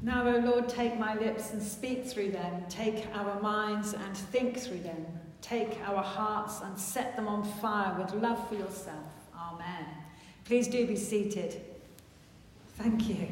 Now, O Lord, take my lips and speak through them. Take our minds and think through them. Take our hearts and set them on fire with love for yourself. Amen. Please do be seated. Thank you.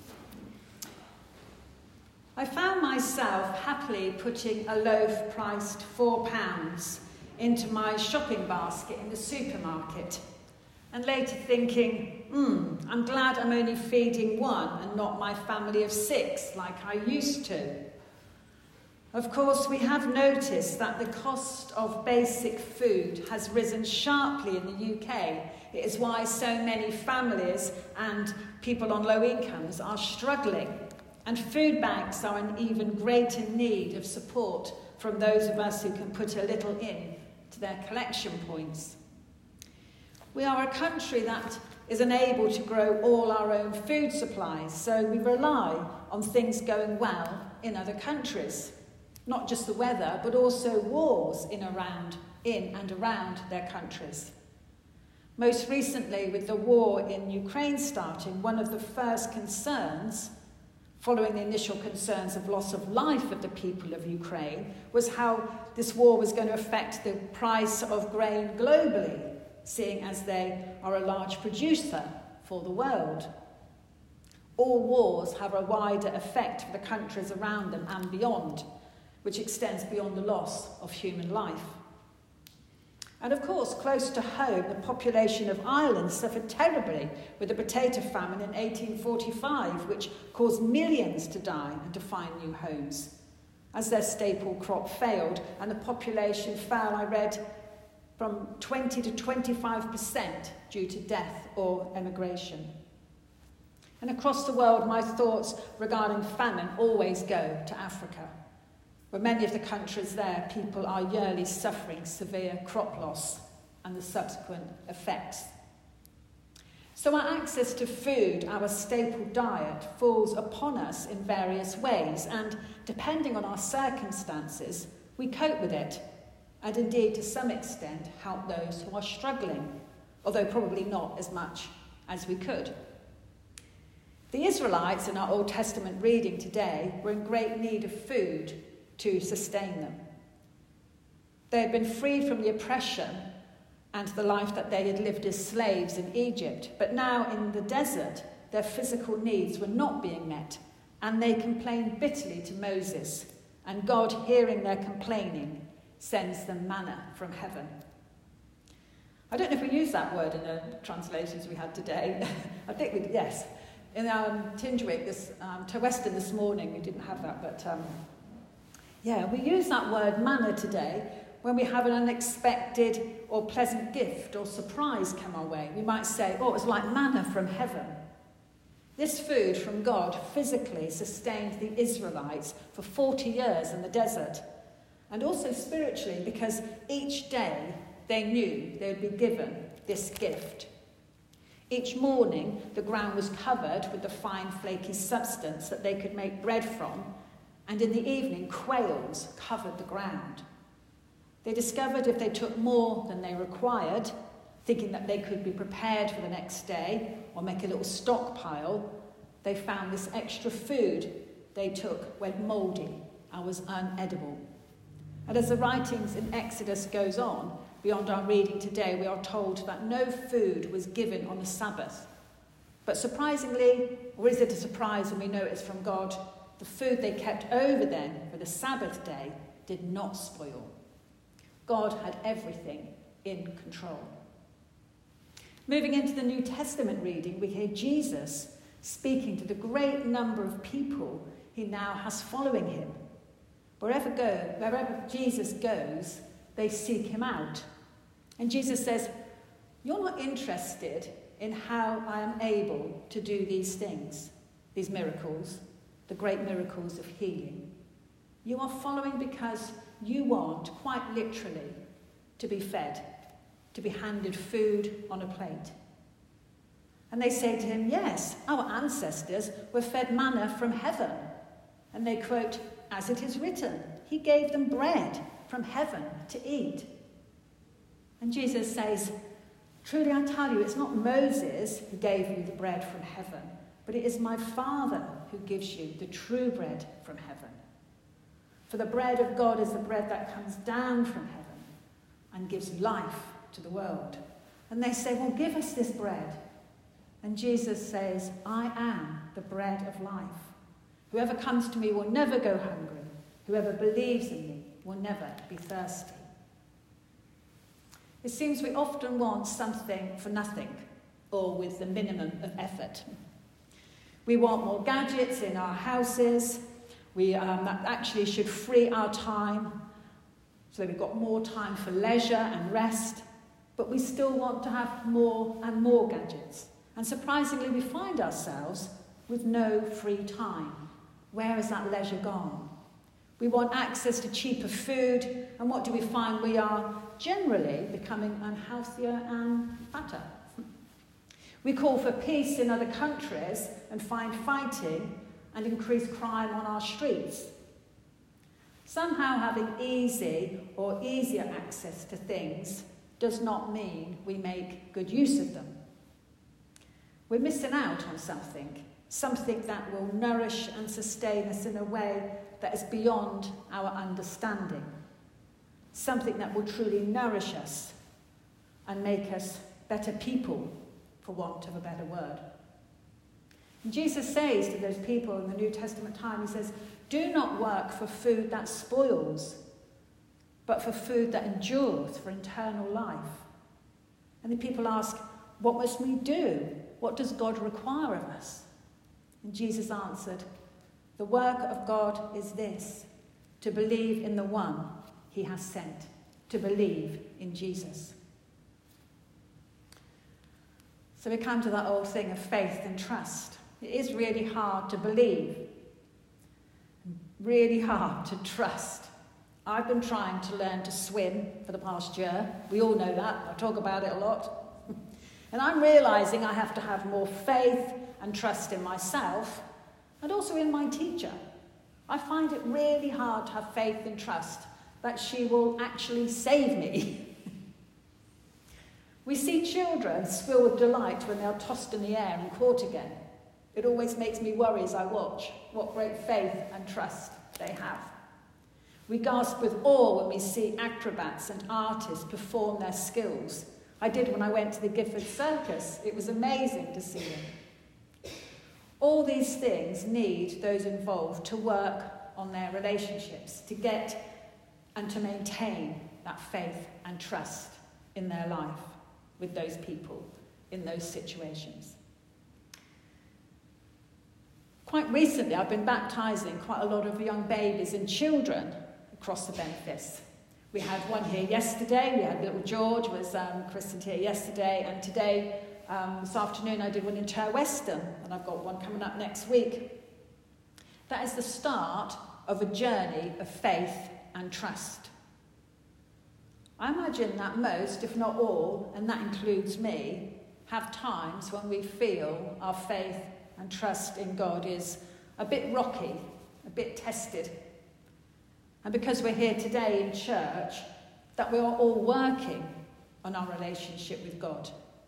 I found myself happily putting a loaf priced £4 into my shopping basket in the supermarket, and later thinking, I'm glad I'm only feeding one and not my family of 6 like I used to. Of course, we have noticed that the cost of basic food has risen sharply in the UK. It is why so many families and people on low incomes are struggling, and food banks are in even greater need of support from those of us who can put a little in to their collection points. We are a country that is unable to grow all our own food supplies, so we rely on things going well in other countries. Not just the weather, but also wars in and around their countries. Most recently, with the war in Ukraine starting, one of the first concerns, following the initial concerns of loss of life of the people of Ukraine, was how this war was going to affect the price of grain globally, seeing as they are a large producer for the world. All wars have a wider effect for the countries around them and beyond, which extends beyond the loss of human life. And of course, close to home, the population of Ireland suffered terribly with the potato famine in 1845, which caused millions to die and to find new homes, as their staple crop failed and the population fell, I read, from 20 to 25% due to death or emigration. And across the world, my thoughts regarding famine always go to Africa, where many of the countries there, people are yearly suffering severe crop loss and the subsequent effects. So our access to food, our staple diet, falls upon us in various ways, and depending on our circumstances, we cope with it, and indeed to some extent help those who are struggling, although probably not as much as we could. The Israelites in our Old Testament reading today were in great need of food to sustain them. They had been freed from the oppression and the life that they had lived as slaves in Egypt, but now in the desert, their physical needs were not being met, and they complained bitterly to Moses, and God, hearing their complaining, sends them manna from heaven. I don't know if we use that word in the translations we had today. I think we did, yes. In Tinjwick, to Western this morning, we didn't have that, but we use that word manna today when we have an unexpected or pleasant gift or surprise come our way. We might say, it was like manna from heaven. This food from God physically sustained the Israelites for 40 years in the desert, and also spiritually, because each day they knew they would be given this gift. Each morning, the ground was covered with the fine, flaky substance that they could make bread from, and in the evening, quails covered the ground. They discovered if they took more than they required, thinking that they could be prepared for the next day or make a little stockpile, they found this extra food they took went mouldy and was unedible. And as the writings in Exodus goes on, beyond our reading today, we are told that no food was given on the Sabbath. But surprisingly, or is it a surprise when we know it's from God, the food they kept over then for the Sabbath day did not spoil. God had everything in control. Moving into the New Testament reading, we hear Jesus speaking to the great number of people he now has following him. Wherever Jesus goes, they seek him out. And Jesus says, "You're not interested in how I am able to do these things, these miracles, the great miracles of healing. You are following because you want, quite literally, to be fed, to be handed food on a plate." And they say to him, "Yes, our ancestors were fed manna from heaven." And they quote, "As it is written, he gave them bread from heaven to eat." And Jesus says, "Truly I tell you, it's not Moses who gave you the bread from heaven, but it is my Father who gives you the true bread from heaven. For the bread of God is the bread that comes down from heaven and gives life to the world. And they say, well, give us this bread. And Jesus says, I am the bread of life. Whoever comes to me will never go hungry. Whoever believes in me will never be thirsty. It seems we often want something for nothing, or with the minimum of effort. We want more gadgets in our houses. That actually should free our time, so we've got more time for leisure and rest, but we still want to have more and more gadgets. And surprisingly, we find ourselves with no free time. Where has that leisure gone? We want access to cheaper food, and what do we find? We are generally becoming unhealthier and fatter. We call for peace in other countries and find fighting and increased crime on our streets. Somehow having easy or easier access to things does not mean we make good use of them. We're missing out on something that will nourish and sustain us in a way that is beyond our understanding, something that will truly nourish us and make us better people, for want of a better word. And Jesus says to those people in the New Testament time, he says, do not work for food that spoils, but for food that endures for eternal life. And the people ask, what must we do? What does God require of us? And Jesus answered, the work of God is this, to believe in the one he has sent, to believe in Jesus. So we come to that old thing of faith and trust. It is really hard to believe, really hard to trust. I've been trying to learn to swim for the past year. We all know that. I talk about it a lot. And I'm realising I have to have more faith and trust in myself and also in my teacher. I find it really hard to have faith and trust that she will actually save me. We see children squeal with delight when they are tossed in the air and caught again. It always makes me worry as I watch what great faith and trust they have. We gasp with awe when we see acrobats and artists perform their skills. I did when I went to the Gifford Circus. It was amazing to see them. All these things need those involved to work on their relationships, to get and to maintain that faith and trust in their life with those people in those situations. Quite recently, I've been baptising quite a lot of young babies and children across the benefice. We had one here yesterday. We had little George was christened here yesterday, and today, this afternoon, I did one in Terweston, and I've got one coming up next week. That is the start of a journey of faith and trust. I imagine that most, if not all, and that includes me, have times when we feel our faith and trust in God is a bit rocky, a bit tested. And because we're here today in church, that we are all working on our relationship with God.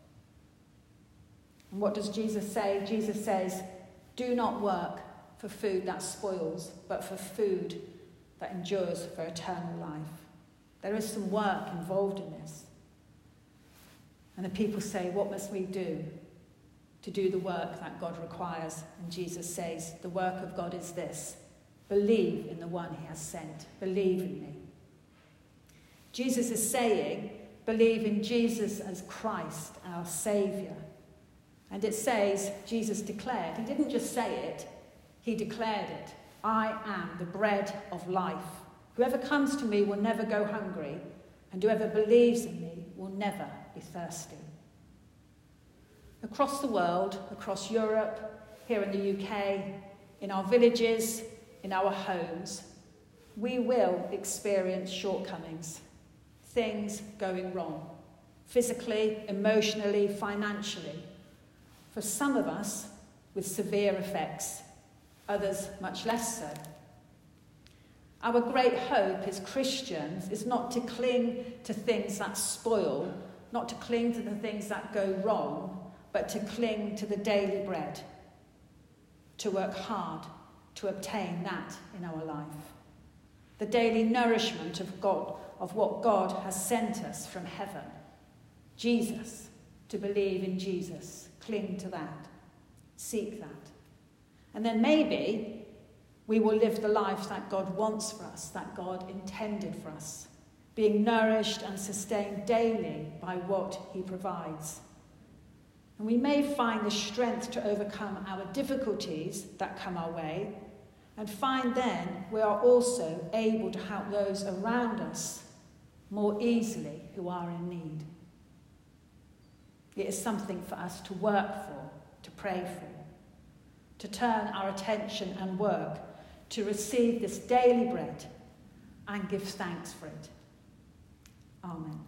And what does Jesus say? Jesus says, do not work for food that spoils, but for food that endures for eternal life. There is some work involved in this. And the people say, what must we do to do the work that God requires? And Jesus says, the work of God is this: believe in the one he has sent. Believe in me. Jesus is saying, believe in Jesus as Christ, our Saviour. And it says, Jesus declared. He didn't just say it, he declared it. I am the bread of life. Whoever comes to me will never go hungry, and whoever believes in me will never be thirsty. Across the world, across Europe, here in the UK, in our villages, in our homes, we will experience shortcomings, things going wrong, physically, emotionally, financially. For some of us, with severe effects, others much less so. Our great hope as Christians is not to cling to things that spoil, not to cling to the things that go wrong, but to cling to the daily bread, to work hard to obtain that in our life. The daily nourishment of God, of what God has sent us from heaven. Jesus, to believe in Jesus, cling to that, seek that. And then maybe we will live the life that God wants for us, that God intended for us, being nourished and sustained daily by what he provides. And we may find the strength to overcome our difficulties that come our way, and find then we are also able to help those around us more easily who are in need. It is something for us to work for, to pray for, to turn our attention and work to receive this daily bread and give thanks for it. Amen.